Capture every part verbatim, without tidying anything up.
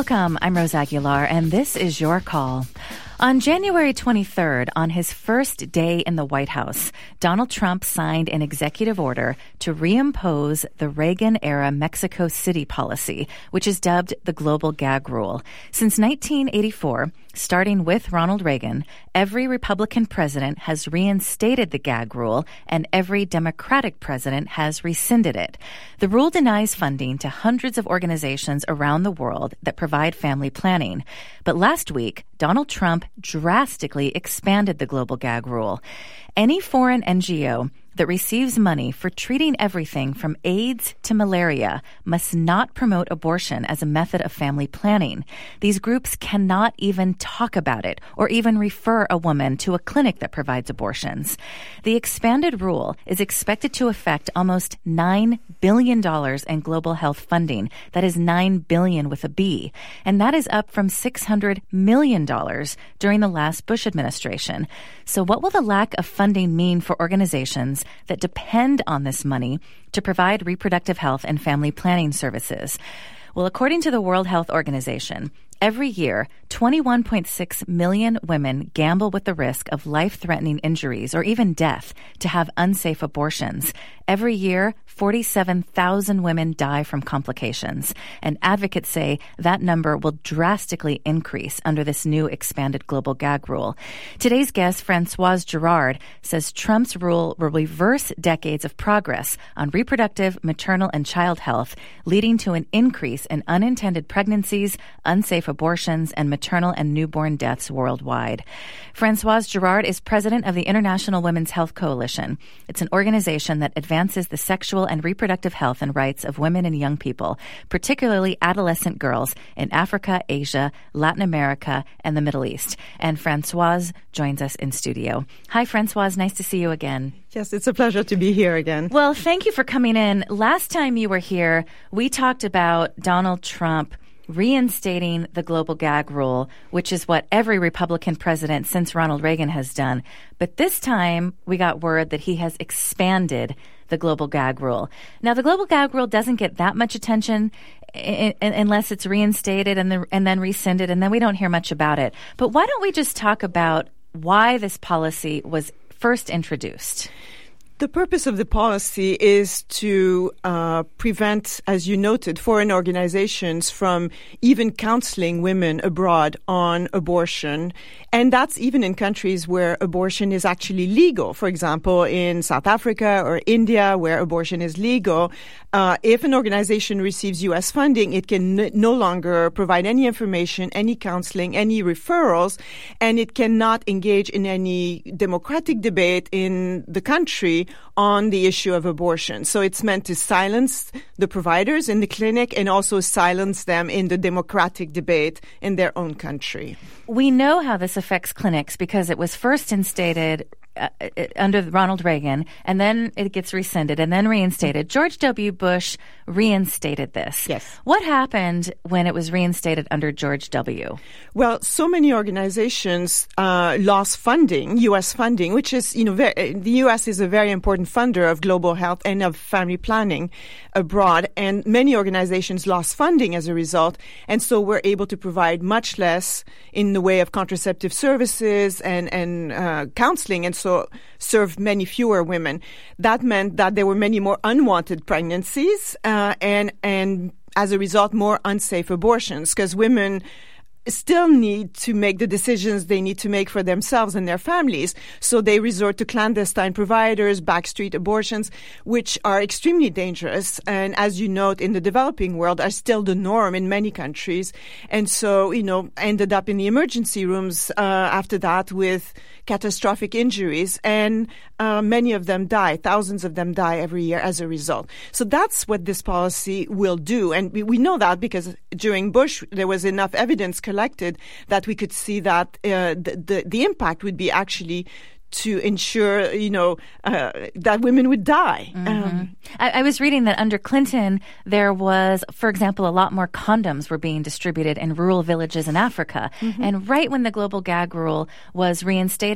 Welcome. I'm Rose Aguilar, and this is Your Call. On January twenty-third, on his first day in the White House, Donald Trump signed an executive order to reimpose the Reagan-era Mexico City policy, which is dubbed the Global Gag Rule. Since nineteen eighty-four, starting with Ronald Reagan, every Republican president has reinstated the gag rule, and every Democratic president has rescinded it. The rule denies funding to hundreds of organizations around the world that provide family planning. But last week, Donald Trump drastically expanded the global gag rule. Any foreign N G O that receives money for treating everything from AIDS to malaria must not promote abortion as a method of family planning. These groups cannot even talk about it or even refer a woman to a clinic that provides abortions. The expanded rule is expected to affect almost nine billion dollars in global health funding. That is nine billion dollars with a B. And that is up from six hundred million dollars during the last Bush administration. So what will the lack of funding mean for organizations that depend on this money to provide reproductive health and family planning services? Well, according to the World Health Organization, every year, twenty-one point six million women gamble with the risk of life-threatening injuries or even death to have unsafe abortions. Every year, forty-seven thousand women die from complications, and advocates say that number will drastically increase under this new expanded global gag rule. Today's guest, Françoise Girard, says Trump's rule will reverse decades of progress on reproductive, maternal, and child health, leading to an increase in unintended pregnancies, unsafe abortions, and maternal and newborn deaths worldwide. Françoise Girard is president of the International Women's Health Coalition. It's an organization that advances the sexual and reproductive health and rights of women and young people, particularly adolescent girls in Africa, Asia, Latin America, and the Middle East. And Françoise joins us in studio. Hi, Françoise. Nice to see you again. Yes, it's a pleasure to be here again. Well, thank you for coming in. Last time you were here, we talked about Donald Trump reinstating the global gag rule, which is what every Republican president since Ronald Reagan has done. But this time, we got word that he has expanded the global gag rule. Now, the global gag rule doesn't get that much attention I- I- unless it's reinstated and, the, and then rescinded, and then we don't hear much about it. But why don't we just talk about why this policy was first introduced? The purpose of the policy is to uh, prevent, as you noted, foreign organizations from even counseling women abroad on abortion. And that's even in countries where abortion is actually legal. For example, in South Africa or India, where abortion is legal, uh, if an organization receives U S funding, it can n- no longer provide any information, any counseling, any referrals, and it cannot engage in any democratic debate in the country on the issue of abortion. So it's meant to silence the providers in the clinic and also silence them in the democratic debate in their own country. We know how this affects clinics because it was first instated uh, under Ronald Reagan, and then it gets rescinded and then reinstated. George W. Bush reinstated this. Yes. What happened when it was reinstated under George W.? Well, so many organizations uh, lost funding, U S funding, which is, you know, very, the U S is a very important funder of global health and of family planning abroad, and many organizations lost funding as a result, and so were able to provide much less in the way of contraceptive services and, and uh, counseling, and so served many fewer women. That meant that there were many more unwanted pregnancies uh, and, and as a result, more unsafe abortions, because women still need to make the decisions they need to make for themselves and their families. So they resort to clandestine providers, backstreet abortions, which are extremely dangerous. And as you note, in the developing world are still the norm in many countries. And so, you know, ended up in the emergency rooms uh, after that with catastrophic injuries. And uh, many of them die. Thousands of them die every year as a result. So that's what this policy will do. And we, we know that because during Bush, there was enough evidence collected that we could see that uh, the, the the impact would be actually to ensure, you know, uh, that women would die. Mm-hmm. Um, I, I was reading that under Clinton, there was, for example, a lot more condoms were being distributed in rural villages in Africa. Mm-hmm. And right when the global gag rule was reinstated,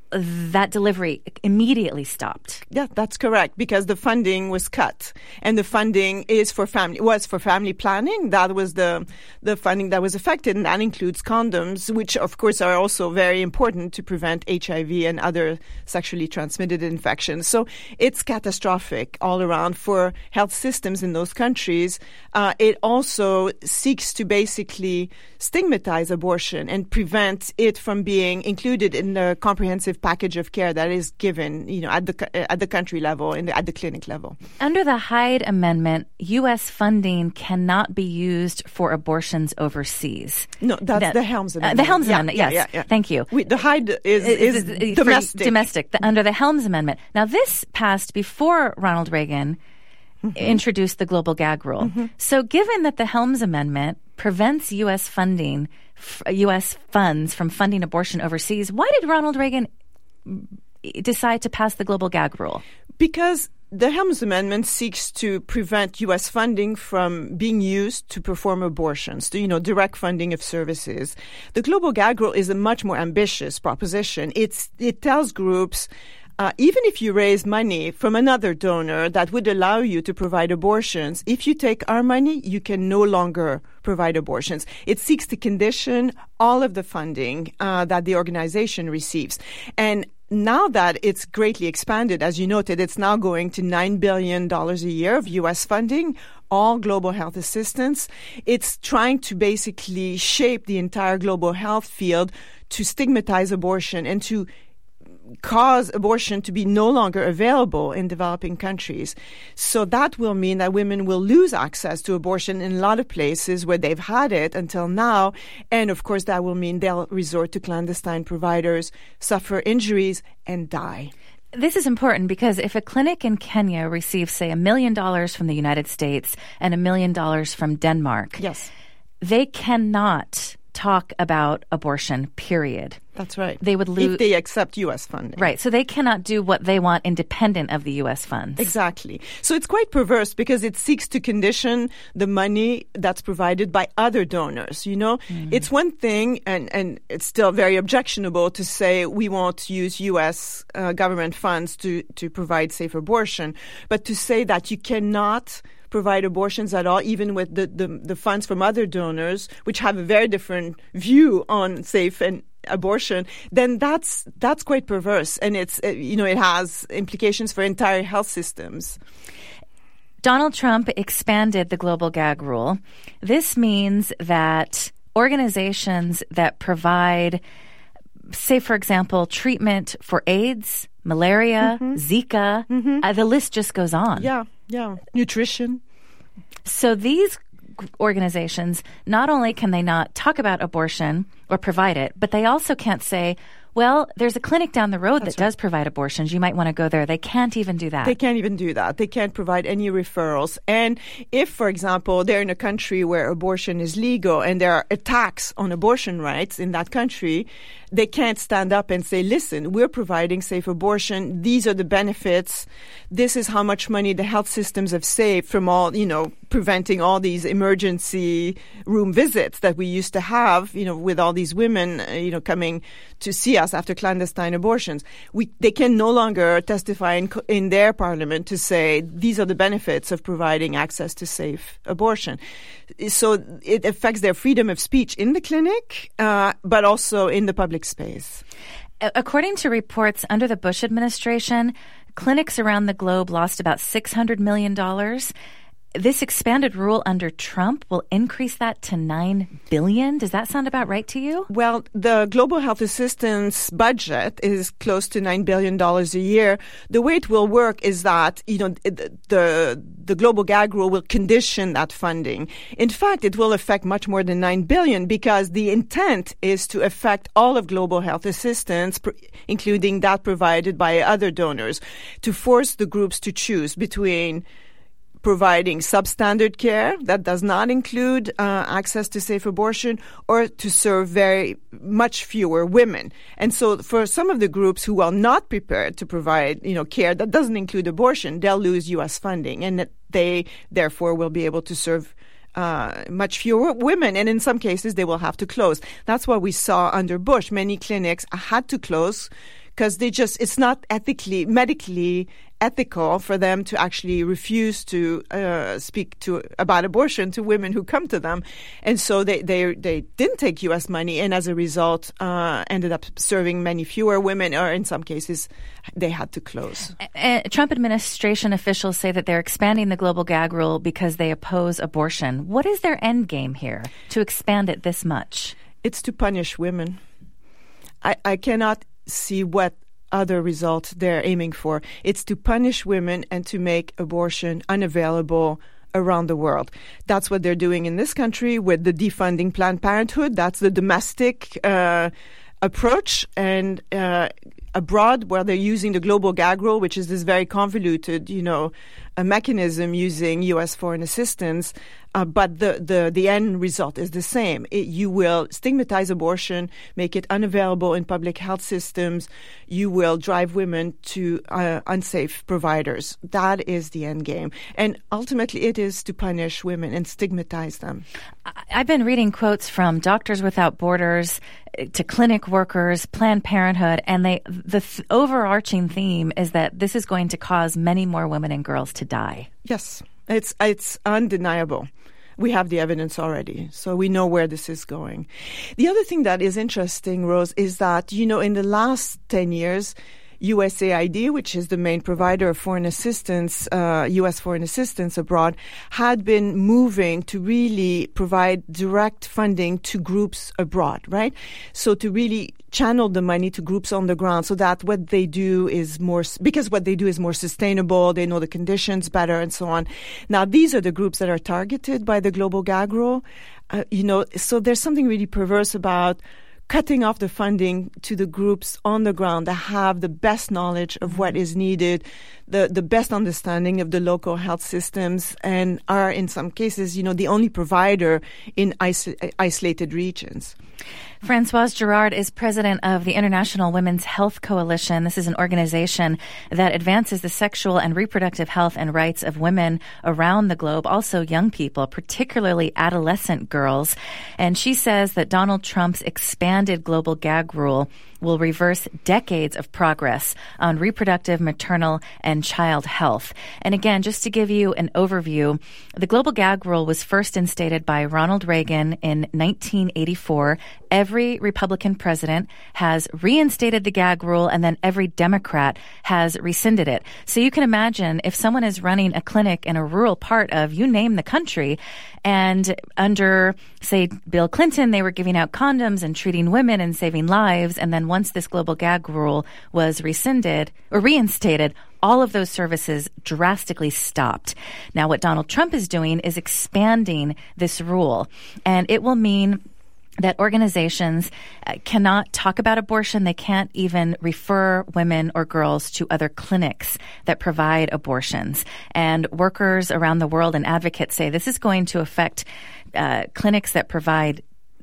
that delivery immediately stopped. Yeah, that's correct, because the funding was cut, and the funding is for family was for family planning. That was the the funding that was affected, and that includes condoms, which of course are also very important to prevent H I V and other sexually transmitted infections. So it's catastrophic all around for health systems in those countries. Uh, it also seeks to basically stigmatize abortion and prevent it from being included in the comprehensive package of care that is given, you know, at the at the country level and at the clinic level. Under the Hyde Amendment, U S funding cannot be used for abortions overseas. No, that's that, the Helms Amendment. Uh, the Helms yeah, Amendment, yeah, yes. Yeah, yeah. Thank you. We, the Hyde is, is, is domestic. Domestic, the, under the Helms Amendment. Now, this passed before Ronald Reagan mm-hmm. introduced the global gag rule. Mm-hmm. So given that the Helms Amendment prevents U S funding, U S funds from funding abortion overseas, why did Ronald Reagan decide to pass the global gag rule? Because the Helms Amendment seeks to prevent U S funding from being used to perform abortions, to, you know, direct funding of services. The global gag rule is a much more ambitious proposition. It's, it tells groups, Uh, even if you raise money from another donor that would allow you to provide abortions, if you take our money, you can no longer provide abortions. It seeks to condition all of the funding uh, that the organization receives. And now that it's greatly expanded, as you noted, it's now going to nine billion dollars a year of U S funding, all global health assistance. It's trying to basically shape the entire global health field to stigmatize abortion and to cause abortion to be no longer available in developing countries. So that will mean that women will lose access to abortion in a lot of places where they've had it until now. And of course, that will mean they'll resort to clandestine providers, suffer injuries, and die. This is important because if a clinic in Kenya receives, say, a million dollars from the United States and a million dollars from Denmark, yes, they cannot talk about abortion, period. That's right. They would lose if they accept U S funding. Right. So they cannot do what they want independent of the U S funds. Exactly. So it's quite perverse because it seeks to condition the money that's provided by other donors. You know, mm. It's one thing, and, and it's still very objectionable to say we won't use U S uh, government funds to, to provide safe abortion. But to say that you cannot provide abortions at all, even with the, the, the funds from other donors, which have a very different view on safe and abortion, then that's that's quite perverse, and it's uh, you know it has implications for entire health systems. Donald Trump expanded the global gag rule. This means that organizations that provide, say, for example, treatment for AIDS, malaria, mm-hmm. Zika, mm-hmm. Uh, the list just goes on. Yeah, yeah. Nutrition. So these organizations, not only can they not talk about abortion or provide it, but they also can't say, well, there's a clinic down the road That's that right. does provide abortions. You might want to go there. They can't even do that. They can't even do that. They can't provide any referrals. And if, for example, they're in a country where abortion is legal and there are attacks on abortion rights in that country, they can't stand up and say, listen, we're providing safe abortion. These are the benefits. This is how much money the health systems have saved from all, you know, preventing all these emergency room visits that we used to have, you know, with all these women, uh, you know, coming to see us after clandestine abortions. We, they can no longer testify in, in their parliament to say these are the benefits of providing access to safe abortion. So it affects their freedom of speech in the clinic, uh, but also in the public space. According to reports under the Bush administration, clinics around the globe lost about six hundred million dollars. This expanded rule under Trump will increase that to nine billion dollars. Does that sound about right to you? Well, the global health assistance budget is close to nine billion dollars a year. The way it will work is that, you know, the the global gag rule will condition that funding. In fact, it will affect much more than nine billion dollars because the intent is to affect all of global health assistance, including that provided by other donors, to force the groups to choose between providing substandard care that does not include uh, access to safe abortion, or to serve very much fewer women. And so for some of the groups who are not prepared to provide, you know, care that doesn't include abortion, they'll lose U S funding, and that they therefore will be able to serve Uh, much fewer women, and in some cases they will have to close. That's what we saw under Bush. Many clinics had to close because they just, it's not ethically, medically ethical for them to actually refuse to uh, speak to about abortion to women who come to them. And so they, they, they didn't take U S money, and as a result, uh, ended up serving many fewer women, or in some cases, they had to close. Uh, Trump administration officials say that they're expanding the global gag rule because they oppose abortion. What is their end game here to expand it this much? It's to punish women. I, I cannot see what other result they're aiming for. It's to punish women and to make abortion unavailable around the world. That's what they're doing in this country with the defunding Planned Parenthood. That's the domestic uh, approach. And uh, abroad, where they're using the global gag rule, which is this very convoluted, you know, a mechanism using U S foreign assistance, uh, but the, the, the end result is the same. It, you will stigmatize abortion, make it unavailable in public health systems. You will drive women to uh, unsafe providers. That is the end game. And ultimately, it is to punish women and stigmatize them. I've been reading quotes from Doctors Without Borders to clinic workers, Planned Parenthood, and they the th- overarching theme is that this is going to cause many more women and girls to die. Yes, it's it's undeniable. We have the evidence already, so we know where this is going. The other thing that is interesting, Rose, is that, you know, in the last ten years, U S A I D, which is the main provider of foreign assistance, uh, U S foreign assistance abroad, had been moving to really provide direct funding to groups abroad, right? So to really channel the money to groups on the ground so that what they do is more, because what they do is more sustainable, they know the conditions better and so on. Now, these are the groups that are targeted by the global gag rule. Uh, you know, so there's something really perverse about cutting off the funding to the groups on the ground that have the best knowledge of what is needed, the, the best understanding of the local health systems, and are, in some cases, you know, the only provider in iso- isolated regions. Françoise Girard is president of the International Women's Health Coalition. This is an organization that advances the sexual and reproductive health and rights of women around the globe, also young people, particularly adolescent girls. And she says that Donald Trump's expanded global gag rule will reverse decades of progress on reproductive, maternal, and child health. And again, just to give you an overview, the global gag rule was first instated by Ronald Reagan in nineteen eighty-four. Every Republican president has reinstated the gag rule, and then every Democrat has rescinded it. So you can imagine if someone is running a clinic in a rural part of, you name the country, and under, say, Bill Clinton, they were giving out condoms and treating women and saving lives, and then once this global gag rule was rescinded or reinstated, all of those services drastically stopped. Now, what Donald Trump is doing is expanding this rule, and it will mean that organizations uh, cannot talk about abortion. They can't even refer women or girls to other clinics that provide abortions. And workers around the world and advocates say this is going to affect uh, clinics that provide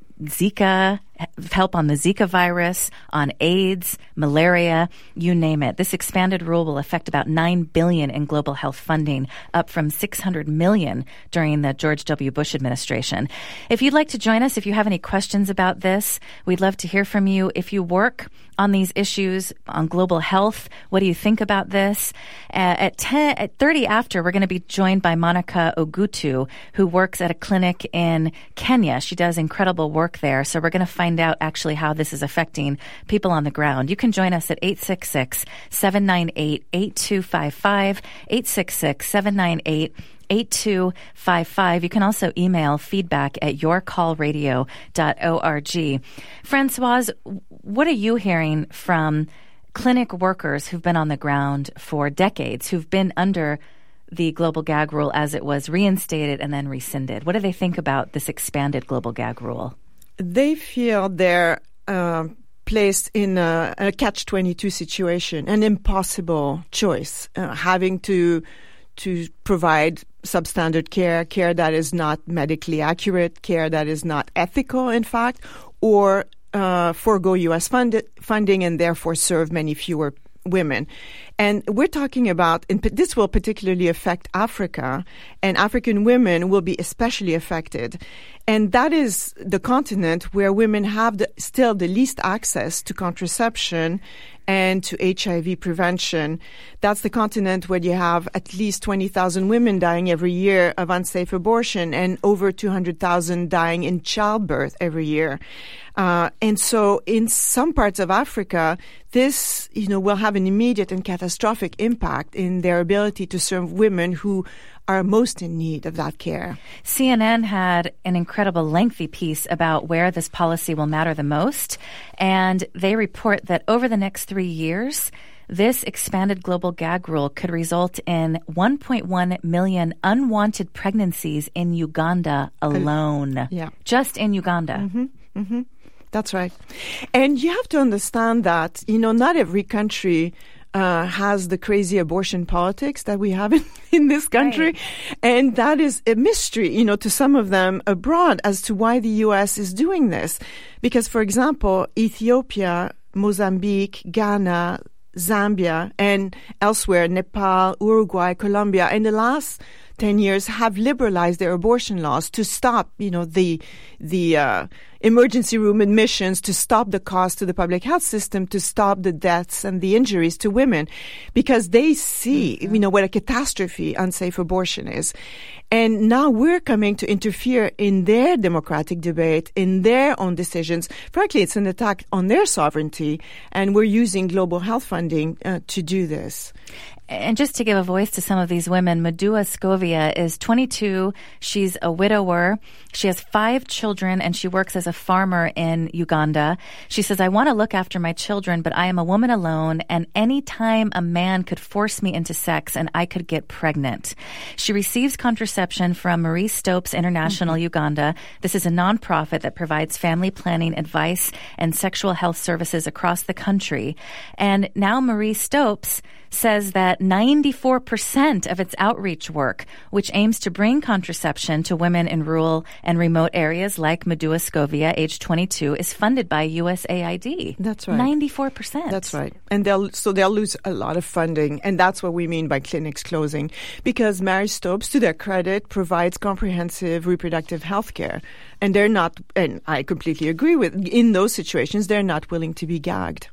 Zika, help on the Zika virus, on AIDS, malaria, you name it. This expanded rule will affect about nine billion dollars in global health funding, up from six hundred million dollars during the George W. Bush administration. If you'd like to join us, if you have any questions about this, we'd love to hear from you. If you work on these issues on global health, what do you think about this? Uh, at ten, at thirty after, we're going to be joined by Monica Ogutu, who works at a clinic in Kenya. She does incredible work there. So we're going to find out actually how this is affecting people on the ground. You can join us at eight six six, seven nine eight, eight two five five, eight six six, seven nine eight, eight two five five. You can also email feedback at your call radio dot org. Francoise, what are you hearing from clinic workers who've been on the ground for decades, who've been under the global gag rule as it was reinstated and then rescinded? What do they think about this expanded global gag rule? They feel they're uh, placed in a, a catch twenty-two situation, an impossible choice, uh, having to to provide substandard care, care that is not medically accurate, care that is not ethical, in fact, or uh, forego U S funded, funding and therefore serve many fewer women. And we're talking about, and this will particularly affect Africa, and African women will be especially affected. And that is the continent where women have the, still the least access to contraception and to H I V prevention. That's the continent where you have at least twenty thousand women dying every year of unsafe abortion and over two hundred thousand dying in childbirth every year. Uh, and so in some parts of Africa, this, you know, will have an immediate and catastrophic impact in their ability to serve women who are most in need of that care. C N N had an incredible lengthy piece about where this policy will matter the most, and they report that over the next three years, this expanded global gag rule could result in one point one million unwanted pregnancies in Uganda alone. Uh, yeah. Just in Uganda. Mm-hmm. Mm-hmm. That's right. And you have to understand that, you know, not every country uh, has the crazy abortion politics that we have in, in this country. Right. And that is a mystery, you know, to some of them abroad as to why the U S is doing this. Because, for example, Ethiopia, Mozambique, Ghana, Zambia, and elsewhere, Nepal, Uruguay, Colombia, in the last ten years have liberalized their abortion laws to stop, you know, the the uh, emergency room admissions, to stop the cost to the public health system, to stop the deaths and the injuries to women, because they see, mm-hmm. you know, what a catastrophe unsafe abortion is. And now we're coming to interfere in their democratic debate, in their own decisions. Frankly, it's an attack on their sovereignty, and we're using global health funding uh, to do this. And just to give a voice to some of these women, Madua Scovia is twenty-two. She's a widower. She has five children, and she works as a farmer in Uganda. She says, I want to look after my children, but I am a woman alone, and any time a man could force me into sex and I could get pregnant. She receives contraception from Marie Stopes International mm-hmm. Uganda. This is a nonprofit that provides family planning advice and sexual health services across the country. And now Marie Stopes says that ninety-four percent of its outreach work, which aims to bring contraception to women in rural and remote areas like Madua Scovia, age twenty-two, is funded by U S A I D. That's right. ninety-four percent. That's right. And they'll so they'll lose a lot of funding, and that's what we mean by clinics closing, because Marie Stopes, to their credit, provides comprehensive reproductive health care. And they're not, and I completely agree with, in those situations, they're not willing to be gagged.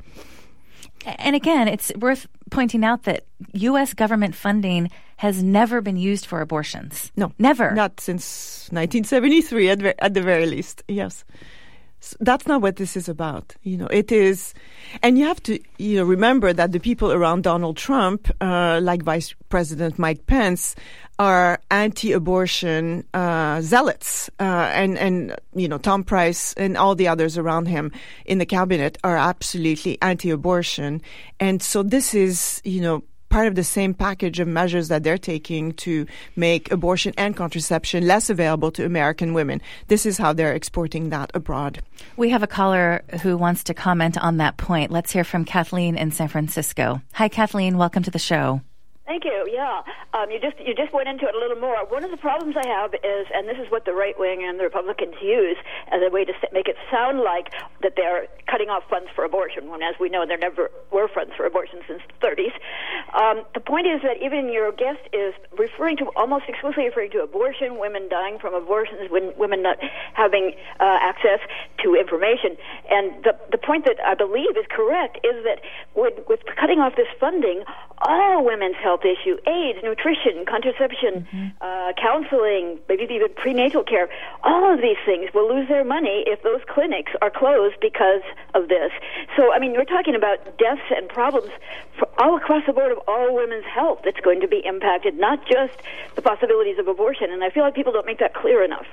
And again, it's worth pointing out that U S government funding has never been used for abortions. No. Never. Not since nineteen seventy-three, at, ve- at the very least. Yes. So that's not what this is about. You know, it is, and you have to, you know, remember that the people around Donald Trump, uh, like Vice President Mike Pence, are anti-abortion uh, zealots, uh, and and you know Tom Price and all the others around him in the cabinet are absolutely anti-abortion, and so this is, you know, part of the same package of measures that they're taking to make abortion and contraception less available to American women. This is how they're exporting that abroad. We have a caller who wants to comment on that point. Let's hear from Kathleen in San Francisco. Hi, Kathleen. Welcome to the show. Thank you. Yeah, um, you just you just went into it a little more. One of the problems I have is, and this is what the right wing and the Republicans use as a way to make it sound like that they're cutting off funds for abortion, when, as we know, there never were funds for abortion since the thirties. Um, the point is that even your guest is referring to, almost exclusively referring to abortion, women dying from abortions, when women not having uh, access to information. And the the point that I believe is correct is that with, with cutting off this funding, all women's health issue, AIDS, nutrition, contraception, mm-hmm. uh, counseling, maybe even prenatal care, all of these things will lose their money if those clinics are closed because of this. So, I mean, we're talking about deaths and problems for all across the board of all women's health that's going to be impacted, not just the possibilities of abortion. And I feel like people don't make that clear enough.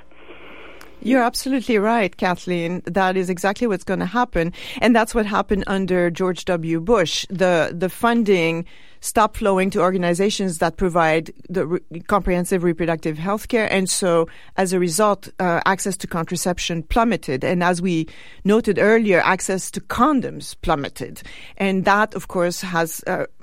You're absolutely right, Kathleen. That is exactly what's going to happen. And that's what happened under George W. Bush. The the funding stopped flowing to organizations that provide the re- comprehensive reproductive health care. And so, as a result, uh, access to contraception plummeted. And as we noted earlier, access to condoms plummeted. And that, of course, has uh,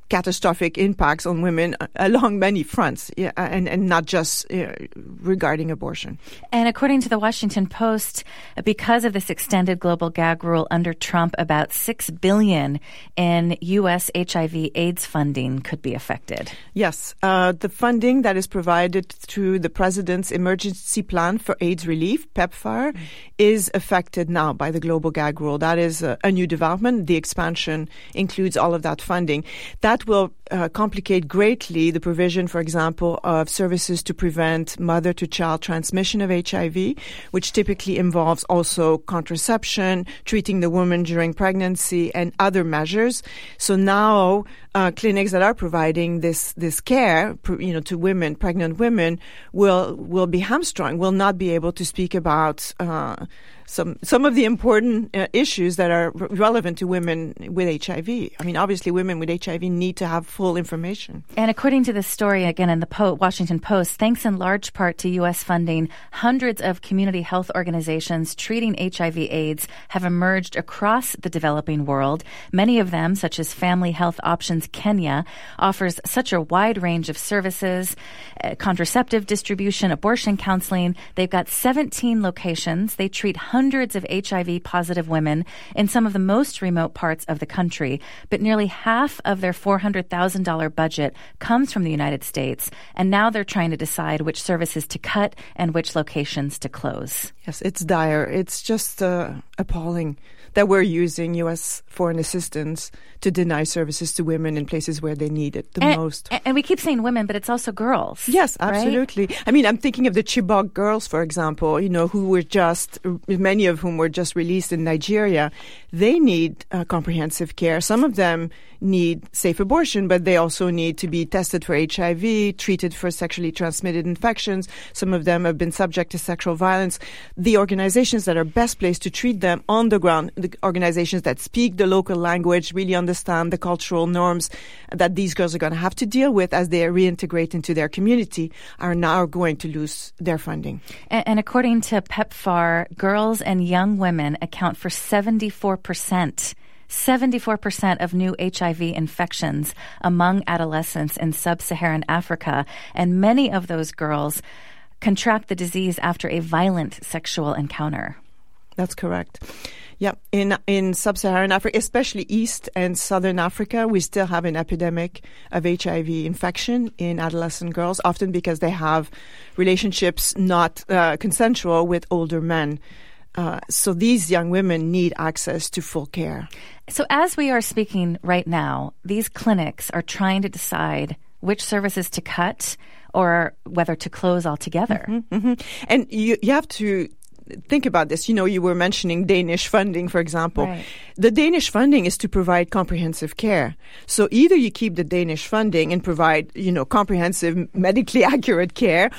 catastrophic impacts on women along many fronts, yeah, and, and not just uh, regarding abortion. And according to the Washington Post, because of this extended global gag rule under Trump, about six billion dollars in U S H I V AIDS funding could be affected. Yes. Uh, the funding that is provided through the President's Emergency Plan for AIDS Relief, PEPFAR, mm-hmm. is affected now by the global gag rule. That is a, a new development. The expansion includes all of that funding. That will uh, complicate greatly the provision, for example, of services to prevent mother-to-child transmission of H I V, which typically involves also contraception, treating the woman during pregnancy, and other measures. So now uh, clinics that are providing this this care, you know, to women, pregnant women, will will be hamstrung, will not be able to speak about uh, some some of the important uh, issues that are r- relevant to women with H I V. I mean, obviously, women with H I V need to have full information. And according to this story, again, in the po- Washington Post, thanks in large part to U S funding, hundreds of community health organizations treating H I V AIDS have emerged across the developing world. Many of them, such as Family Health Options Kenya, offers such a wide range of services, uh, contraceptive distribution, abortion counseling. They've got seventeen locations. They treat hundreds of H I V-positive women in some of the most remote parts of the country, but nearly half of their four hundred thousand dollars budget comes from the United States, and now they're trying to decide which services to cut and which locations to close. Yes, it's dire. It's just uh, appalling that we're using U S foreign assistance to deny services to women in places where they need it the and, most. And we keep saying women, but it's also girls. Yes, absolutely. Right? I mean, I'm thinking of the Chibok girls, for example, you know, who were just, many of whom were just released in Nigeria. They need uh, comprehensive care. Some of them need safe abortion, but they also need to be tested for H I V, treated for sexually transmitted infections. Some of them have been subject to sexual violence. The organizations that are best placed to treat them on the ground, the organizations that speak the local language, really understand the cultural norms that these girls are going to have to deal with as they reintegrate into their community, are now going to lose their funding. And, and according to PEPFAR, girls and young women account for seventy-four percent seventy-four percent of new H I V infections among adolescents in sub-Saharan Africa, and many of those girls contract the disease after a violent sexual encounter. That's correct. Yeah, in in sub-Saharan Africa, especially East and Southern Africa, we still have an epidemic of H I V infection in adolescent girls, often because they have relationships not uh, consensual with older men. Uh, so these young women need access to full care. So as we are speaking right now, these clinics are trying to decide which services to cut or whether to close altogether. Mm-hmm, mm-hmm. And you, you have to think about this. You know, you were mentioning Danish funding, for example. Right. The Danish funding is to provide comprehensive care. So either you keep the Danish funding and provide, you know, comprehensive, medically accurate care,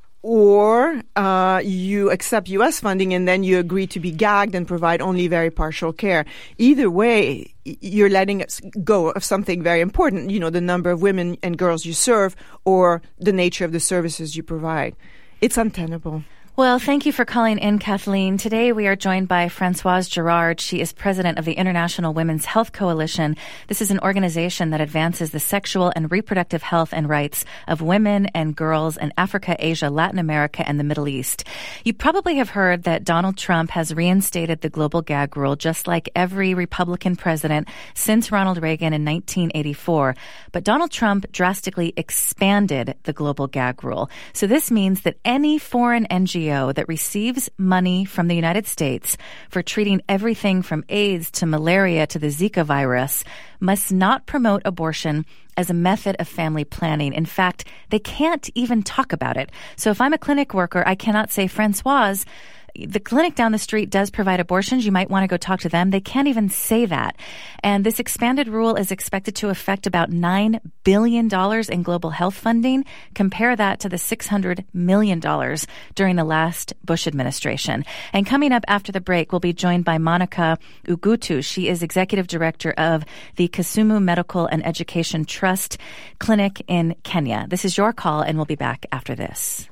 or uh, you accept U S funding and then you agree to be gagged and provide only very partial care. Either way, you're letting us go of something very important, you know, the number of women and girls you serve or the nature of the services you provide. It's untenable. Well, thank you for calling in, Kathleen. Today we are joined by Françoise Girard. She is president of the International Women's Health Coalition. This is an organization that advances the sexual and reproductive health and rights of women and girls in Africa, Asia, Latin America, and the Middle East. You probably have heard that Donald Trump has reinstated the global gag rule, just like every Republican president since Ronald Reagan in nineteen eighty-four. But Donald Trump drastically expanded the global gag rule. So this means that any foreign N G O that receives money from the United States for treating everything from AIDS to malaria to the Zika virus must not promote abortion as a method of family planning. In fact, they can't even talk about it. So if I'm a clinic worker, I cannot say, Françoise, the clinic down the street does provide abortions. You might want to go talk to them. They can't even say that. And this expanded rule is expected to affect about nine billion dollars in global health funding. Compare that to the six hundred million dollars during the last Bush administration. And coming up after the break, we'll be joined by Monica Ugutu. She is executive director of the Kisumu Medical and Education Trust Clinic in Kenya. This is Your Call, and we'll be back after this.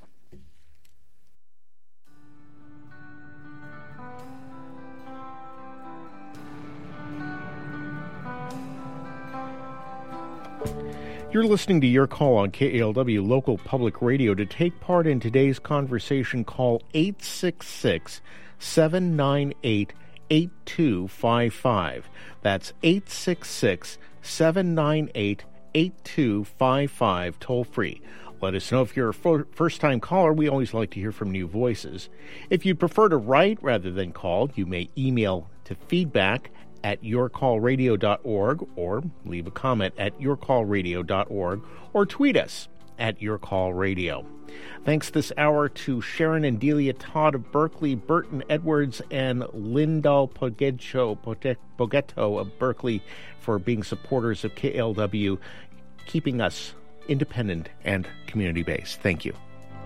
You're listening to Your Call on K A L W Local Public Radio. To take part in today's conversation, call eight six six, seven nine eight, eight two five five. That's eight six six, seven nine eight, eight two five five, toll free. Let us know if you're a first-time caller. We always like to hear from new voices. If you prefer to write rather than call, you may email to feedback at your call radio dot org or leave a comment at your call radio dot org or tweet us at yourcallradio. Thanks this hour to Sharon and Delia Todd of Berkeley, Burton Edwards, and Lindal Pogetto, Pogetto of Berkeley for being supporters of K A L W, keeping us independent and community-based. Thank you.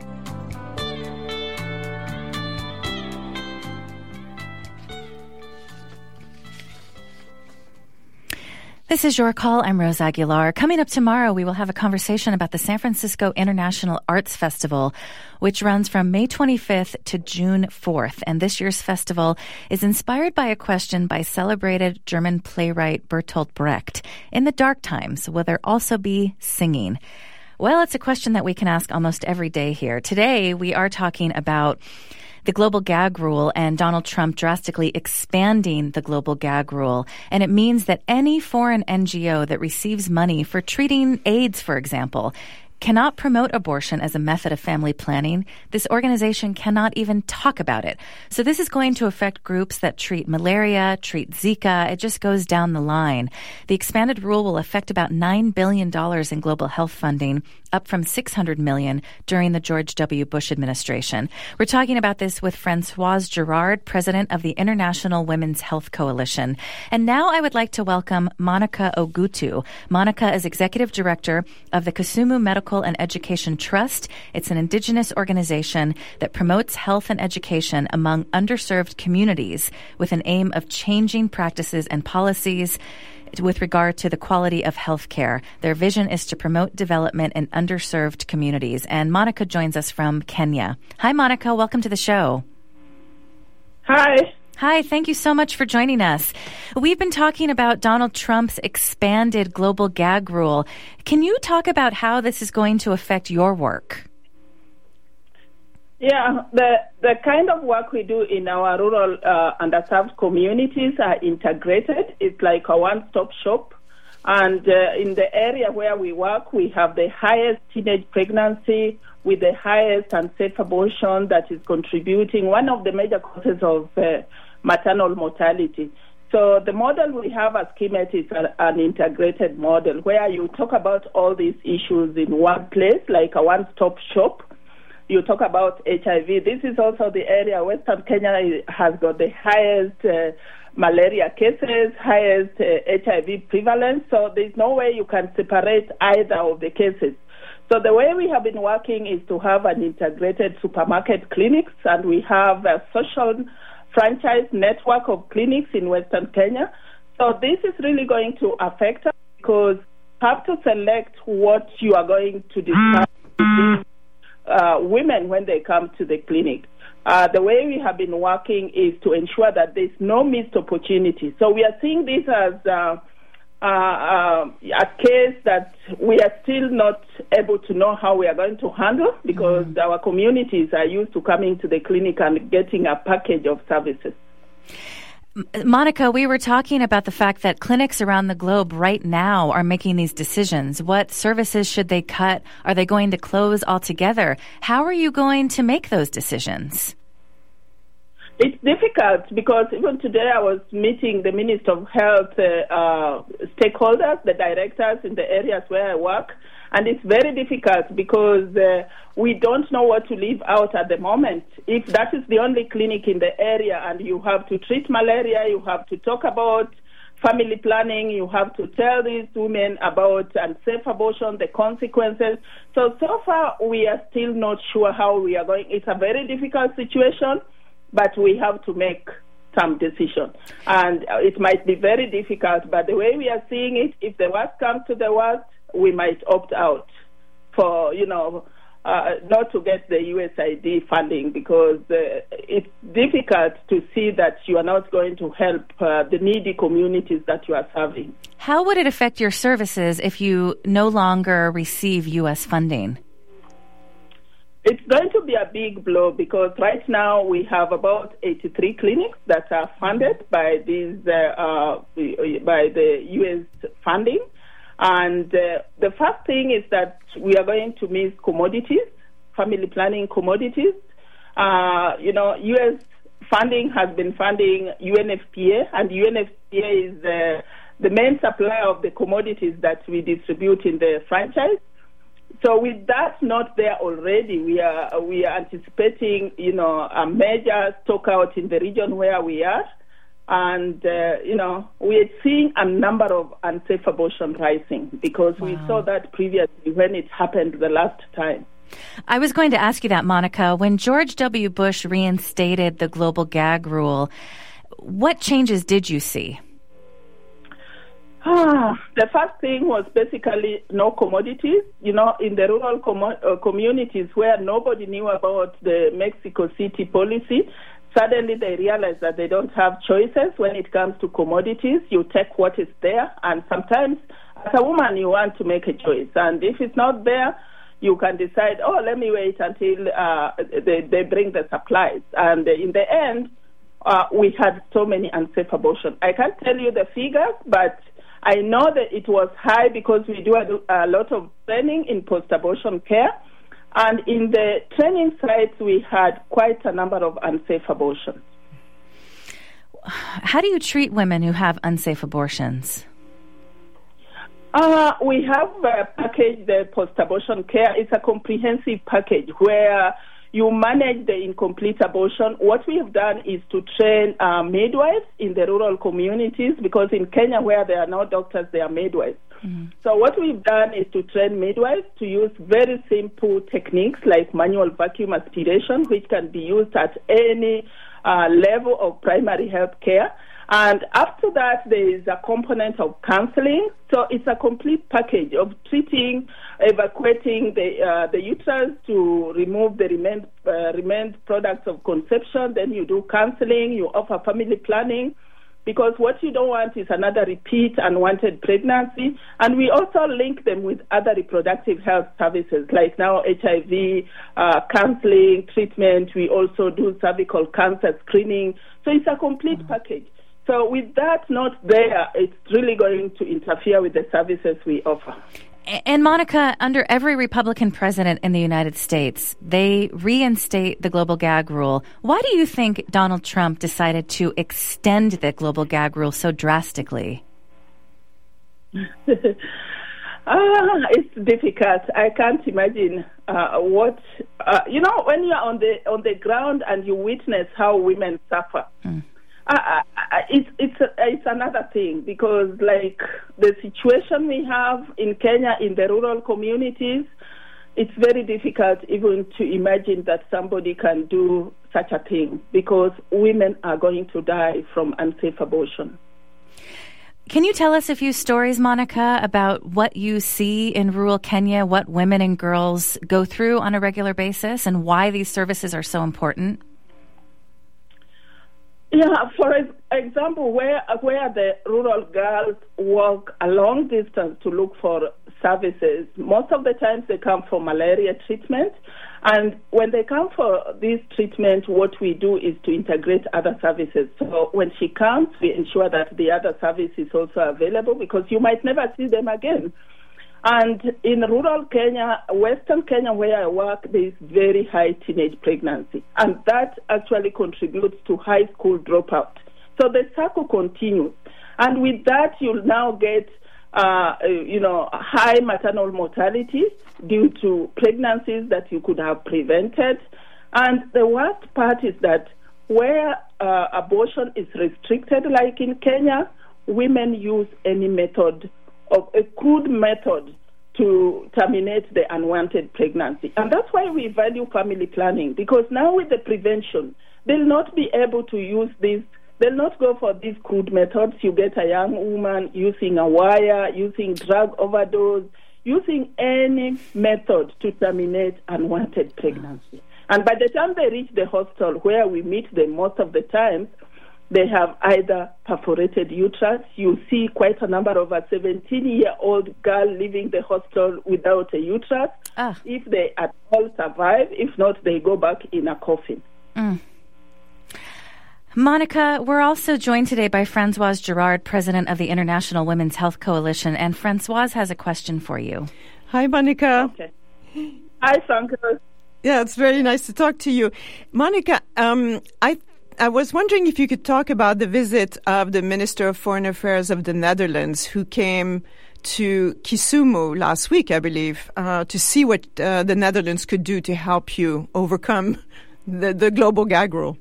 This is Your Call. I'm Rose Aguilar. Coming up tomorrow, we will have a conversation about the San Francisco International Arts Festival, which runs from May twenty-fifth to June fourth. And this year's festival is inspired by a question by celebrated German playwright Bertolt Brecht. In the dark times, will there also be singing? Well, it's a question that we can ask almost every day here. Today, we are talking about the global gag rule and Donald Trump drastically expanding the global gag rule. And it means that any foreign N G O that receives money for treating AIDS, for example, cannot promote abortion as a method of family planning. This organization cannot even talk about it. So this is going to affect groups that treat malaria, treat Zika. It just goes down the line. The expanded rule will affect about nine billion dollars in global health funding, up from six hundred million dollars during the George W. Bush administration. We're talking about this with Françoise Girard, president of the International Women's Health Coalition. And now I would like to welcome Monica Ogutu. Monica is executive director of the Kisumu Medical and Education Trust. It's an indigenous organization that promotes health and education among underserved communities with an aim of changing practices and policies with regard to the quality of health care. Their vision is to promote development in underserved communities. And Monica joins us from Kenya. Hi, Monica. Welcome to the show. Hi. Hi, thank you so much for joining us. We've been talking about Donald Trump's expanded global gag rule. Can you talk about how this is going to affect your work? Yeah, the the kind of work we do in our rural uh, underserved communities are integrated. It's like a one-stop shop. And uh, in the area where we work, we have the highest teenage pregnancy with the highest unsafe abortion that is contributing one of the major causes of uh, maternal mortality. So the model we have at Kimet is a, an integrated model where you talk about all these issues in one place, like a one-stop shop. You talk about H I V. This is also the area Western Kenya has got the highest uh, malaria cases, highest uh, H I V prevalence. So there's no way you can separate either of the cases. So the way we have been working is to have an integrated supermarket clinics, and we have a social franchise network of clinics in Western Kenya. So this is really going to affect us because you have to select what you are going to discuss with these uh, women when they come to the clinic. Uh, the way we have been working is to ensure that there's no missed opportunity. So we are seeing this as uh, uh, uh, a case that we are still not able to know how we are going to handle because mm-hmm. our communities are used to coming to the clinic and getting a package of services. Monica, we were talking about the fact that clinics around the globe right now are making these decisions. What services should they cut? Are they going to close altogether? How are you going to make those decisions? It's difficult because even today I was meeting the Minister of Health uh, uh, stakeholders, the directors in the areas where I work, and it's very difficult because uh, we don't know what to leave out at the moment. If that is the only clinic in the area and you have to treat malaria, you have to talk about family planning, you have to tell these women about unsafe abortion, the consequences. So, so far we are still not sure how we are going. It's a very difficult situation, but we have to make some decision. And it might be very difficult, but the way we are seeing it, if the worst comes to the worst, we might opt out for, you know, uh, not to get the U S A I D funding because uh, it's difficult to see that you are not going to help uh, the needy communities that you are serving. How would it affect your services if you no longer receive U S funding? It's going to be a big blow because right now we have about eighty-three clinics that are funded by these uh, uh, by the U S funding, and uh, the first thing is that we are going to miss commodities, family planning commodities. Uh, you know, U S funding has been funding U N F P A, and U N F P A is uh, the main supplier of the commodities that we distribute in the franchise. So with that not there already, we are we are anticipating, you know, a major stock out in the region where we are, and uh, you know we are seeing a number of unsafe abortion rising because wow. we saw that previously when it happened the last time. I was going to ask you that, Monica. When George W. Bush reinstated the global gag rule, what changes did you see? Ah, the first thing was basically no commodities. You know, in the rural com- uh, communities where nobody knew about the Mexico City policy, suddenly they realize that they don't have choices when it comes to commodities. You take what is there, and sometimes as a woman you want to make a choice. And if it's not there, you can decide, oh, let me wait until uh, they, they bring the supplies. And in the end, uh, we had so many unsafe abortions. I can't tell you the figures, but I know that it was high because we do a, a lot of training in post-abortion care. And in the training sites, we had quite a number of unsafe abortions. How do you treat women who have unsafe abortions? Uh, we have a package, the post-abortion care. It's a comprehensive package where you manage the incomplete abortion. What we have done is to train uh, midwives in the rural communities because in Kenya where there are no doctors, there are midwives. Mm-hmm. So what we've done is to train midwives to use very simple techniques like manual vacuum aspiration, which can be used at any uh, level of primary health care. And after that, there is a component of counseling. So it's a complete package of treating, evacuating the uh, the uterus to remove the remained, uh, remained products of conception. Then you do counseling, you offer family planning, because what you don't want is another repeat unwanted pregnancy. And we also link them with other reproductive health services, like now H I V, uh, counseling, treatment. We also do cervical cancer screening. So it's a complete mm-hmm. package. So with that not there, it's really going to interfere with the services we offer. And Monica, under every Republican president in the United States, they reinstate the global gag rule. Why do you think Donald Trump decided to extend the global gag rule so drastically? Ah, it's difficult. I can't imagine uh, what uh, you know when you are on the on the ground and you witness how women suffer. Mm. Uh, uh, it's it's uh, it's another thing because like the situation we have in Kenya in the rural communities, it's very difficult even to imagine that somebody can do such a thing because women are going to die from unsafe abortion. Can you tell us a few stories, Monica, about what you see in rural Kenya, what women and girls go through on a regular basis, and why these services are so important? Yeah, for example, where where the rural girls walk a long distance to look for services, most of the times they come for malaria treatment. And when they come for this treatment, what we do is to integrate other services. So when she comes, we ensure that the other service is also available because you might never see them again. And in rural Kenya, Western Kenya, where I work, there is very high teenage pregnancy. And that actually contributes to high school dropout. So the cycle continues. And with that, you'll now get, uh, you know, high maternal mortality due to pregnancies that you could have prevented. And the worst part is that where uh, abortion is restricted, like in Kenya, women use any method of a crude method to terminate the unwanted pregnancy. And that's why we value family planning, because now with the prevention, they'll not be able to use this, they'll not go for these crude methods. You get a young woman using a wire, using drug overdose, using any method to terminate unwanted pregnancy. And by the time they reach the hospital where we meet them most of the time, they have either perforated uterus. You see quite a number of a seventeen-year-old girl leaving the hospital without a uterus. Ah. If they at all survive, if not, they go back in a coffin. Mm. Monica, we're also joined today by Françoise Girard, president of the International Women's Health Coalition, and Françoise has a question for you. Hi, Monica. Okay. Hi, Sankar. Yeah, it's very nice to talk to you. Monica, um, I I was wondering if you could talk about the visit of the Minister of Foreign Affairs of the Netherlands, who came to Kisumu last week, I believe, uh, to see what uh, the Netherlands could do to help you overcome the, the global gag rule.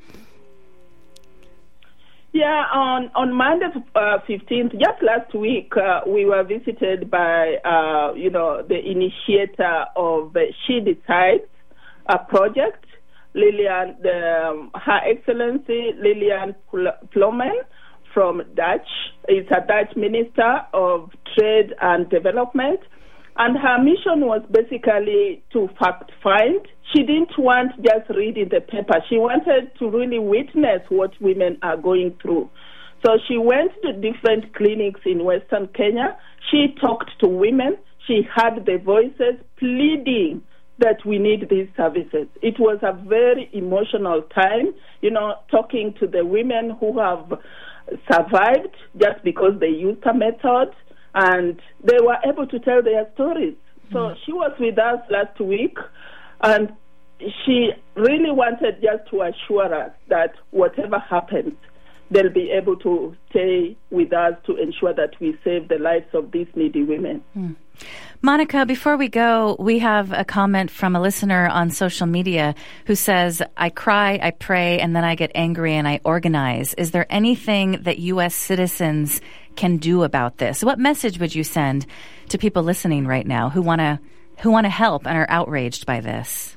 Yeah, on, on Monday, uh, fifteenth, just last week, uh, we were visited by, uh, you know, the initiator of the She Decides uh, project, Lilian, the, um, Her Excellency Lilian Ploumen from Dutch. Is a Dutch Minister of Trade and Development. And her mission was basically to fact find. She didn't want just read in the paper. She wanted to really witness what women are going through. So she went to different clinics in Western Kenya. She talked to women. She heard the voices pleading that we need these services. It was a very emotional time, you know, talking to the women who have survived just because they used a method, and they were able to tell their stories. So mm. she was with us last week, and she really wanted just to assure us that whatever happens, they'll be able to stay with us to ensure that we save the lives of these needy women. Mm. Monica, before we go, we have a comment from a listener on social media who says, I cry, I pray, and then I get angry and I organize. Is there anything that U S citizens can do about this? What message would you send to people listening right now who want to who want to help and are outraged by this?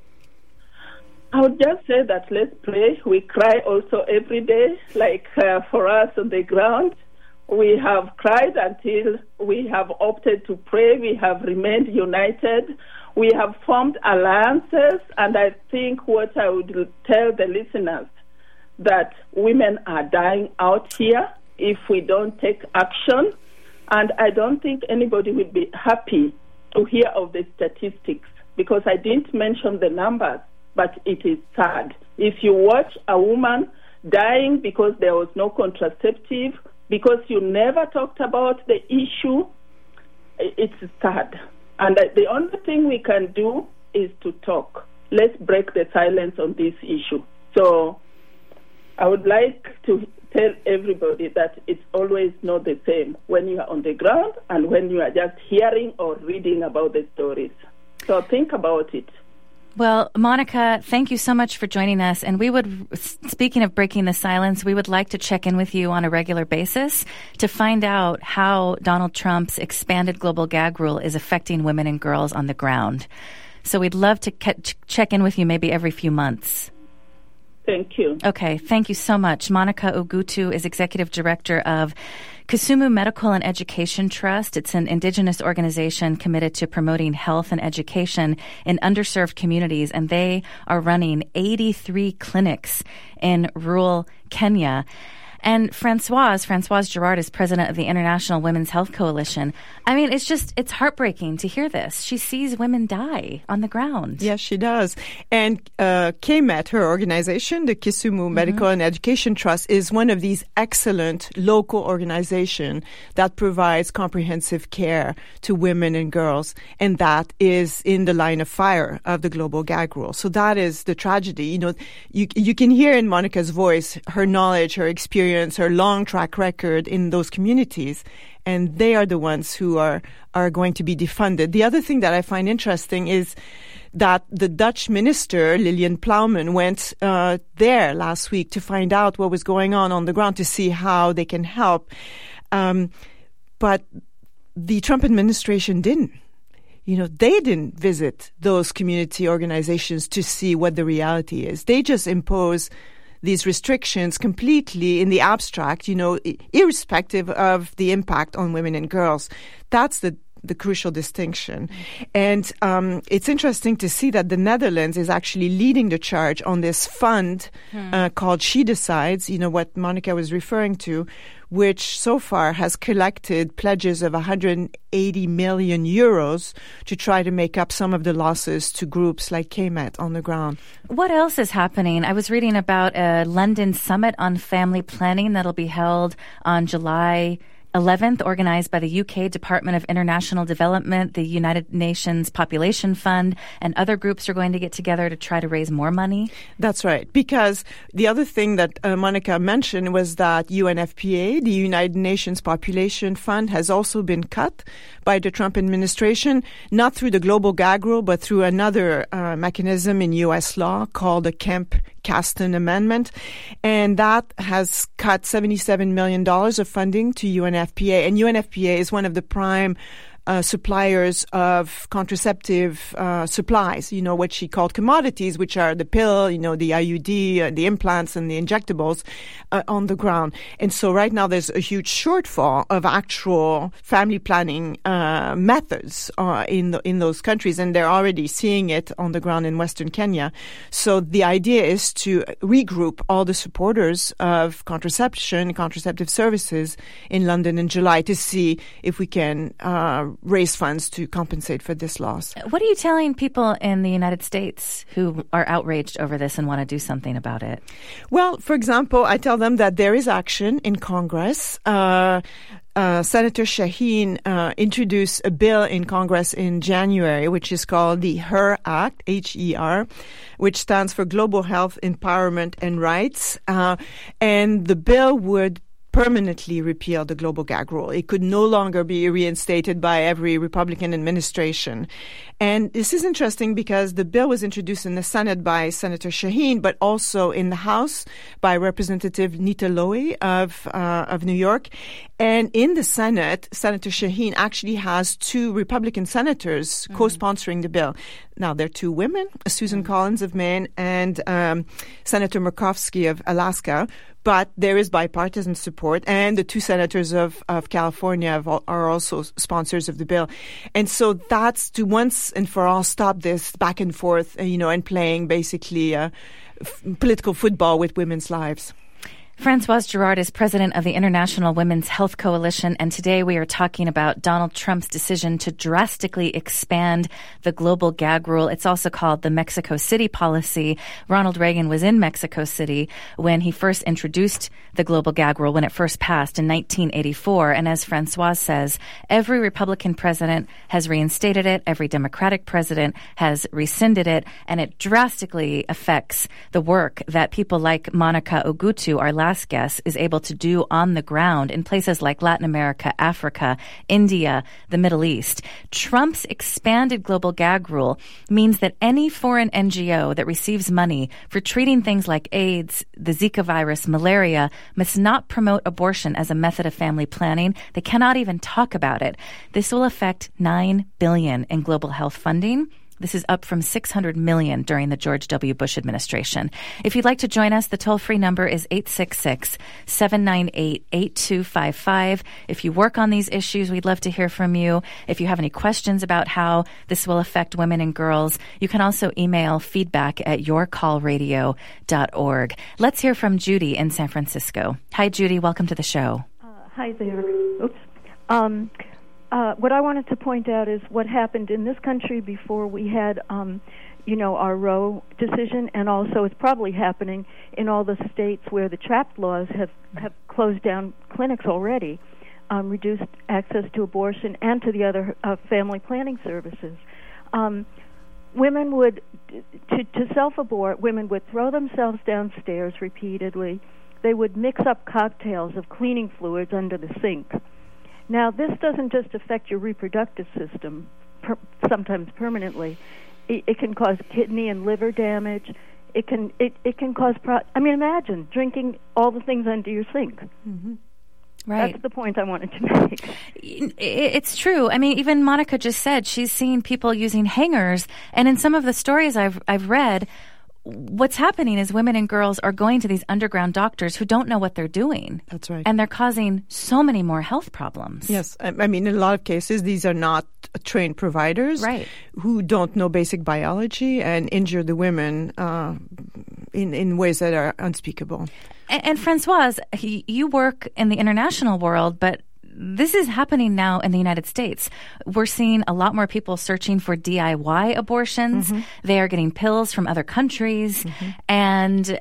I would just say that let's pray. We cry also every day, like uh, for us on the ground. We have cried until we have opted to pray. We have remained united. We have formed alliances, and I think what I would tell the listeners, that women are dying out here if we don't take action, and I don't think anybody would be happy to hear of the statistics, because I didn't mention the numbers, but it is sad. If you watch a woman dying because there was no contraceptive, because you never talked about the issue, it's sad. And the only thing we can do is to talk. Let's break the silence on this issue. So I would like to tell everybody that it's always not the same when you are on the ground and when you are just hearing or reading about the stories. So think about it. Well, Monica, thank you so much for joining us. And we would, speaking of breaking the silence, we would like to check in with you on a regular basis to find out how Donald Trump's expanded global gag rule is affecting women and girls on the ground. So we'd love to ke- check in with you maybe every few months. Thank you. Okay, thank you so much. Monica Ogutu is Executive Director of Kisumu Medical and Education Trust. It's an indigenous organization committed to promoting health and education in underserved communities, and they are running eighty-three clinics in rural Kenya. And Françoise, Françoise Girard is president of the International Women's Health Coalition. I mean, it's just, it's heartbreaking to hear this. She sees women die on the ground. Yes, she does. And uh, K M E T, her organization, the Kisumu mm-hmm. Medical and Education Trust, is one of these excellent local organizations that provides comprehensive care to women and girls. And that is in the line of fire of the global gag rule. So that is the tragedy. You know, you, you can hear in Monica's voice her knowledge, her experience, her long track record in those communities, and they are the ones who are, are going to be defunded. The other thing that I find interesting is that the Dutch minister, Lilian Ploumen, went uh, there last week to find out what was going on on the ground, to see how they can help. Um, but the Trump administration didn't. You know, they didn't visit those community organizations to see what the reality is. They just impose these restrictions completely in the abstract, you know, irrespective of the impact on women and girls. That's the the crucial distinction. And um, it's interesting to see that the Netherlands is actually leading the charge on this fund hmm. uh, called She Decides, you know, what Monica was referring to, which so far has collected pledges of one hundred eighty million euros to try to make up some of the losses to groups like K M E T on the ground. What else is happening? I was reading about a London summit on family planning that'll be held on July eleventh, organized by the U K Department of International Development, the United Nations Population Fund, and other groups are going to get together to try to raise more money? That's right. Because the other thing that uh, Monica mentioned was that U N F P A, the United Nations Population Fund, has also been cut by the Trump administration, not through the global gag rule, but through another uh, mechanism in U S law called the Kemp-Kasten Amendment. And that has cut seventy-seven million dollars of funding to U N F P A. And U N F P A is one of the prime Uh, suppliers of contraceptive uh, supplies, you know, what she called commodities, which are the pill, you know, the I U D, uh, the implants and the injectables uh, on the ground. And so right now there's a huge shortfall of actual family planning uh, methods uh, in the, in those countries, and they're already seeing it on the ground in Western Kenya. So the idea is to regroup all the supporters of contraception, contraceptive services in London in July to see if we can uh, raise funds to compensate for this loss. What are you telling people in the United States who are outraged over this and want to do something about it? Well, for example, I tell them that there is action in Congress. Uh, Uh, Senator Shaheen uh, introduced a bill in Congress in January, which is called the HER Act, H E R, which stands for Global Health Empowerment and Rights. Uh, and the bill would permanently repeal the global gag rule. It could no longer be reinstated by every Republican administration. And this is interesting because the bill was introduced in the Senate by Senator Shaheen, but also in the House by Representative Nita Lowey of uh, of New York. And in the Senate, Senator Shaheen actually has two Republican senators mm-hmm. co-sponsoring the bill. Now, there are two women, Susan mm-hmm. Collins of Maine and um, Senator Murkowski of Alaska. But there is bipartisan support, and the two senators of, of California have, are also sponsors of the bill. And so that's to once and for all stop this back and forth, you know, and playing basically uh, f- political football with women's lives. Françoise Girard is president of the International Women's Health Coalition, and today we are talking about Donald Trump's decision to drastically expand the global gag rule. It's also called the Mexico City policy. Ronald Reagan was in Mexico City when he first introduced the global gag rule, when it first passed in nineteen eighty-four. And as Françoise says, every Republican president has reinstated it, every Democratic president has rescinded it, and it drastically affects the work that people like Monica Ogutu, our last guest, is able to do on the ground in places like Latin America, Africa, India, the Middle East. Trump's expanded global gag rule means that any foreign N G O that receives money for treating things like AIDS, the Zika virus, malaria, must not promote abortion as a method of family planning. They cannot even talk about it. This will affect nine billion dollars in global health funding. This is up from six hundred million dollars during the George W. Bush administration. If you'd like to join us, the toll-free number is eight six six, seven nine eight, eight two five five. If you work on these issues, we'd love to hear from you. If you have any questions about how this will affect women and girls, you can also email feedback at your call radio dot org. Let's hear from Judy in San Francisco. Hi, Judy. Welcome to the show. Uh, hi there. Oops. Um, Uh, what I wanted to point out is what happened in this country before we had, um, you know, our Roe decision, and also it's probably happening in all the states where the trapped laws have, have closed down clinics already, um, reduced access to abortion and to the other uh, family planning services. Um, women would, to, to self-abort, women would throw themselves downstairs repeatedly. They would mix up cocktails of cleaning fluids under the sink. Now, this doesn't just affect your reproductive system, per, sometimes permanently. It, it can cause kidney and liver damage. It can it, it can cause. Pro- I mean, imagine drinking all the things under your sink. Mm-hmm. Right. That's the point I wanted to make. It's true. I mean, even Monica just said she's seen people using hangers, and in some of the stories I've I've read, what's happening is women and girls are going to these underground doctors who don't know what they're doing. That's right. And they're causing so many more health problems. Yes. I mean, in a lot of cases, these are not trained providers right. who don't know basic biology and injure the women uh, in, in ways that are unspeakable. And, and Françoise, you work in the international world, but this is happening now in the United States. We're seeing a lot more people searching for D I Y abortions. Mm-hmm. They are getting pills from other countries. Mm-hmm. And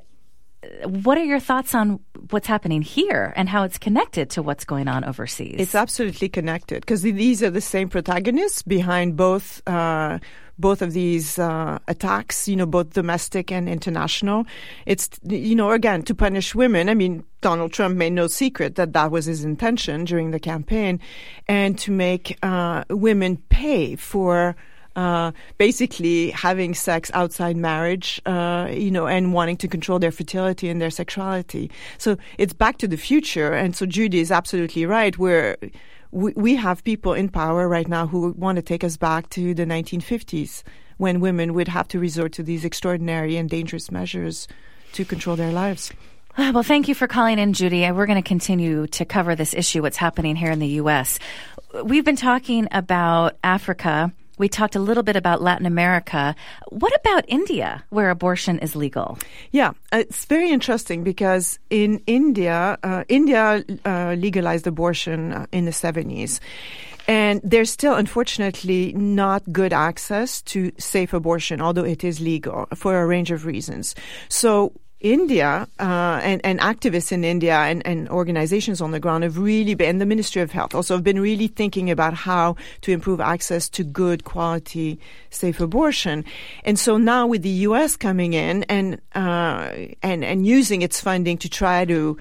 what are your thoughts on what's happening here and how it's connected to what's going on overseas? It's absolutely connected because these are the same protagonists behind both uh, both of these uh, attacks, you know, both domestic and international. It's, you know, again, to punish women. I mean, Donald Trump made no secret that that was his intention during the campaign, and to make uh, women pay for Uh, basically having sex outside marriage, uh, you know, and wanting to control their fertility and their sexuality. So it's back to the future. And so Judy is absolutely right. Where we, we have people in power right now who want to take us back to the nineteen fifties when women would have to resort to these extraordinary and dangerous measures to control their lives. Well, thank you for calling in, Judy. We're going to continue to cover this issue, what's happening here in the U S. We've been talking about Africa. We talked a little bit about Latin America. What about India, where abortion is legal? Yeah, it's very interesting because in India, uh, India uh, legalized abortion uh, in the seventies. And there's still, unfortunately, not good access to safe abortion, although it is legal for a range of reasons. So India uh, and, and activists in India and, and organizations on the ground have really been, and the Ministry of Health also have been really thinking about how to improve access to good quality, safe abortion. And so now with the U S coming in and uh, and and using its funding to try to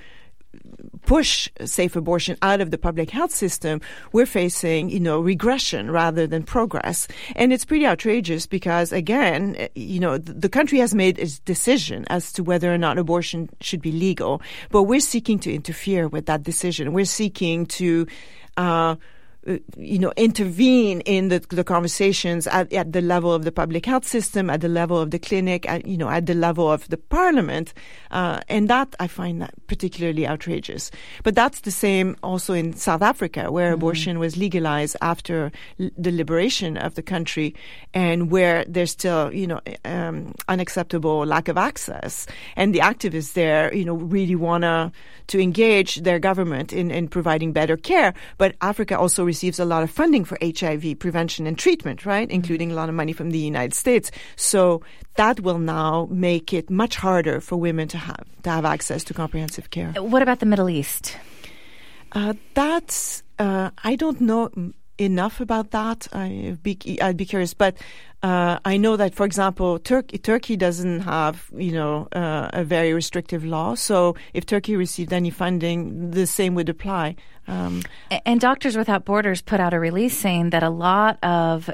push safe abortion out of the public health system, we're facing, you know, regression rather than progress. And it's pretty outrageous because, again, you know, the country has made its decision as to whether or not abortion should be legal, but we're seeking to interfere with that decision. We're seeking to uh you know, intervene in the, the conversations at, at the level of the public health system, at the level of the clinic, at, you know, at the level of the parliament. Uh, and that, I find that particularly outrageous. But that's the same also in South Africa, where mm-hmm. abortion was legalized after l- the liberation of the country, and where there's still, you know, um, unacceptable lack of access. And the activists there, you know, really want to to engage their government in, in providing better care. But Africa also receives a lot of funding for H I V prevention and treatment, right, including a lot of money from the United States. So that will now make it much harder for women to have to have access to comprehensive care. What about the Middle East? Uh, that's uh, I don't know enough about that. I'd be, I'd be curious, but uh, I know that, for example, Turkey, Turkey doesn't have, you know, uh, a very restrictive law. So if Turkey received any funding, the same would apply. Um, and Doctors Without Borders put out a release saying that a lot of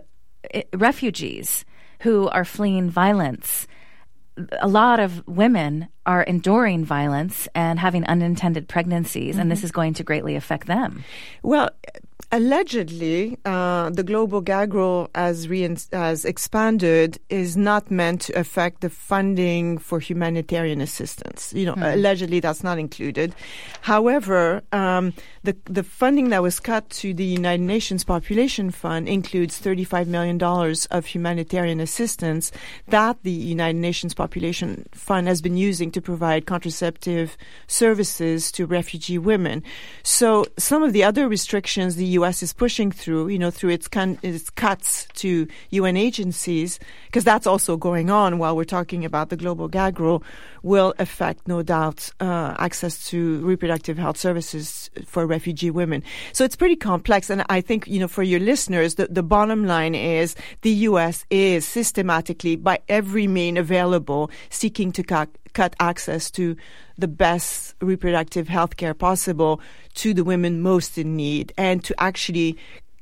refugees who are fleeing violence, a lot of women are enduring violence and having unintended pregnancies, mm-hmm. and this is going to greatly affect them. Well, allegedly, uh, the global gag rule, as, re- as expanded, is not meant to affect the funding for humanitarian assistance. You know, mm. allegedly that's not included. However, um, the the funding that was cut to the United Nations Population Fund includes thirty-five million dollars of humanitarian assistance that the United Nations Population Fund has been using to provide contraceptive services to refugee women. So some of the other restrictions the U S is pushing through, you know, through its, con- its cuts to U N agencies, because that's also going on while we're talking about the global gag rule, will affect, no doubt, uh, access to reproductive health services for refugee women. So it's pretty complex. And I think, you know, for your listeners, the, the bottom line is the U S is systematically, by every mean available, seeking to cut, cut access to the best reproductive health care possible to the women most in need, and to actually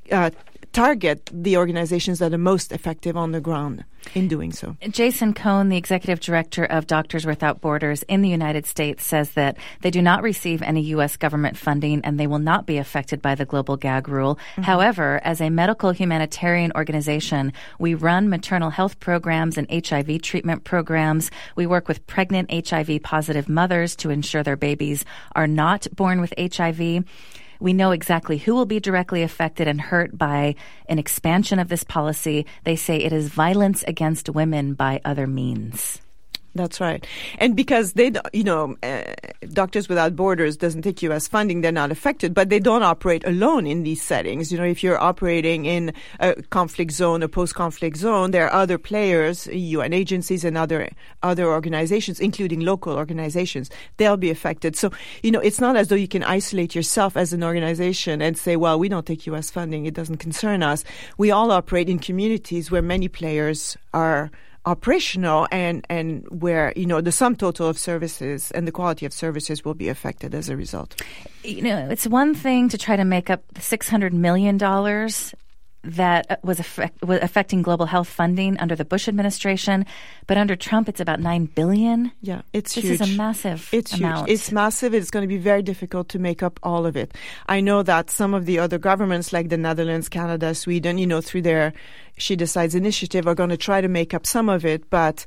uh, target the organizations that are most effective on the ground in doing so. Jason Cohn, the executive director of Doctors Without Borders in the United States, says that they do not receive any U S government funding and they will not be affected by the global gag rule. Mm-hmm. However, as a medical humanitarian organization, we run maternal health programs and H I V treatment programs. We work with pregnant H I V positive mothers to ensure their babies are not born with H I V. We know exactly who will be directly affected and hurt by an expansion of this policy. They say it is violence against women by other means. That's right. And because they, you know, uh, Doctors Without Borders doesn't take U S funding, they're not affected, but they don't operate alone in these settings. You know, if you're operating in a conflict zone, a post-conflict zone, there are other players, U N agencies and other other organizations, including local organizations. They'll be affected. So, you know, it's not as though you can isolate yourself as an organization and say, well, we don't take U S funding. It doesn't concern us. We all operate in communities where many players are operational and, and where, you know, the sum total of services and the quality of services will be affected as a result. You know, it's one thing to try to make up the six hundred million dollars that was, affect, was affecting global health funding under the Bush administration, but under Trump, it's about nine billion dollars. Yeah, it's this huge. This is a massive it's amount. Huge. It's massive. It's going to be very difficult to make up all of it. I know that some of the other governments, like the Netherlands, Canada, Sweden, you know, through their She Decides initiative, are going to try to make up some of it, but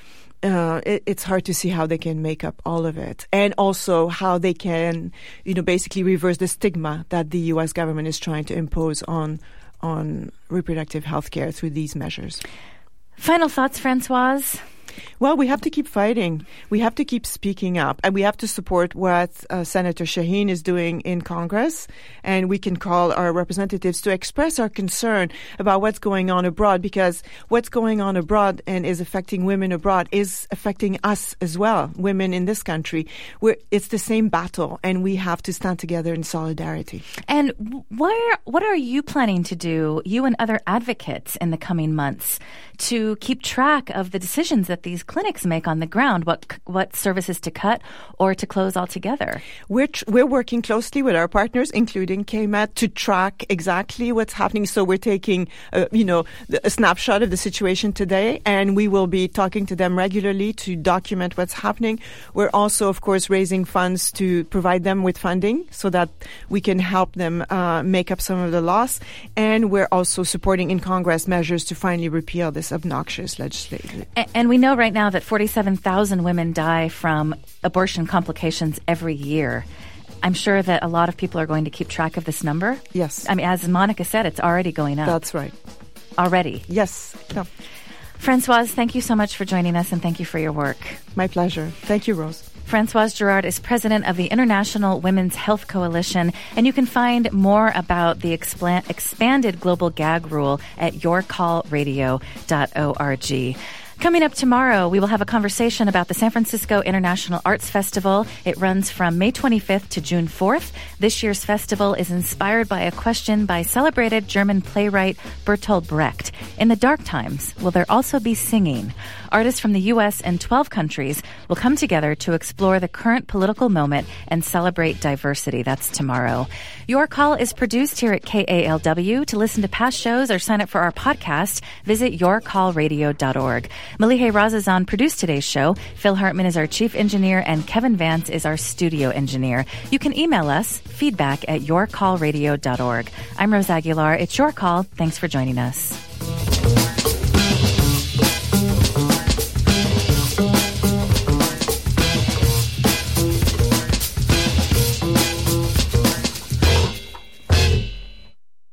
Uh, it, it's hard to see how they can make up all of it, and also how they can, you know, basically reverse the stigma that the U S government is trying to impose on on reproductive health care through these measures. Final thoughts, Françoise? Well, we have to keep fighting. We have to keep speaking up, and we have to support what uh, Senator Shaheen is doing in Congress. And we can call our representatives to express our concern about what's going on abroad, because what's going on abroad and is affecting women abroad is affecting us as well, women in this country. We're, it's the same battle, and we have to stand together in solidarity. And where, what are you planning to do, you and other advocates, in the coming months to keep track of the decisions that these clinics make on the ground, what what services to cut or to close altogether? We're tr- we're working closely with our partners, including K M E T, to track exactly what's happening. So we're taking, uh, you know, a snapshot of the situation today, and we will be talking to them regularly to document what's happening. We're also, of course, raising funds to provide them with funding so that we can help them uh, make up some of the loss. And we're also supporting in Congress measures to finally repeal this obnoxious legislation. And, and we know right now that forty-seven thousand women die from abortion complications every year. I'm sure that a lot of people are going to keep track of this number. Yes. I mean, as Monica said, it's already going up. That's right. Already. Yes. No. Françoise, thank you so much for joining us, and thank you for your work. My pleasure. Thank you, Rose. Françoise Girard is president of the International Women's Health Coalition, and you can find more about the expla- expanded global gag rule at your call radio dot org. Coming up tomorrow, we will have a conversation about the San Francisco International Arts Festival. It runs from May twenty-fifth to June fourth. This year's festival is inspired by a question by celebrated German playwright Bertolt Brecht. In the dark times, will there also be singing? Artists from the U S and twelve countries will come together to explore the current political moment and celebrate diversity. That's tomorrow. Your Call is produced here at K A L W. To listen to past shows or sign up for our podcast, visit your call radio dot org. Malihe Razazan produced today's show. Phil Hartman is our chief engineer, and Kevin Vance is our studio engineer. You can email us, feedback at your call radio dot org. I'm Rose Aguilar. It's Your Call. Thanks for joining us.